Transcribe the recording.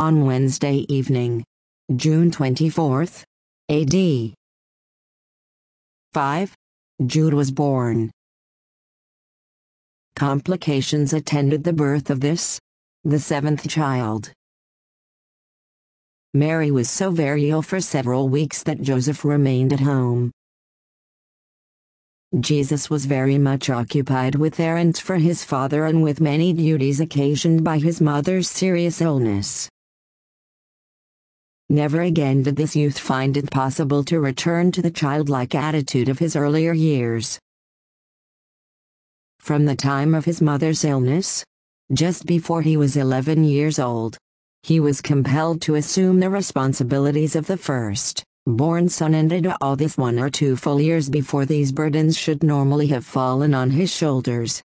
On Wednesday evening, June 24th, AD 5, Jude was born. Complications attended the birth of this, the seventh child. Mary was so very ill for several weeks that Joseph remained at home. Jesus was very much occupied with errands for his father and with many duties occasioned by his mother's serious illness. Never again did this youth find it possible to return to the childlike attitude of his earlier years. From the time of his mother's illness, just before he was 11 years old, he was compelled to assume the responsibilities of the first-born son, and did all this 1 or 2 full years before these burdens should normally have fallen on his shoulders.